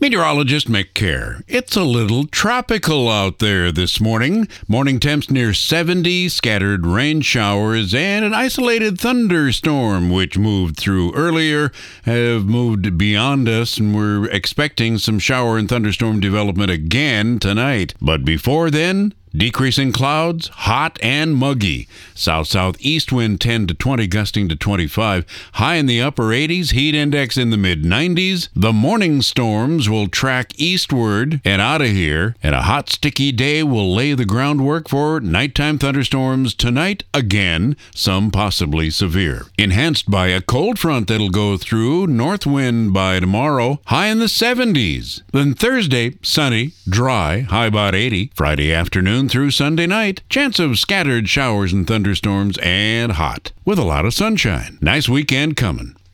Meteorologist Mick Kerr. It's a little tropical out there this morning. Morning temps near 70, scattered rain showers, and an isolated thunderstorm which moved through earlier have moved beyond us, and we're expecting some shower and thunderstorm development again tonight. But before then, decreasing clouds, hot and muggy. South-southeast wind 10 to 20, gusting to 25. High in the upper 80s, heat index in the mid-90s. The morning storms will track eastward and out of here, and a hot, sticky day will lay the groundwork for nighttime thunderstorms tonight again, some possibly severe. Enhanced by a cold front that'll go through, north wind by tomorrow, high in the 70s. Then Thursday, sunny, dry, high about 80. Friday afternoon through Sunday night, chance of scattered showers and thunderstorms and hot, with a lot of sunshine. Nice weekend coming.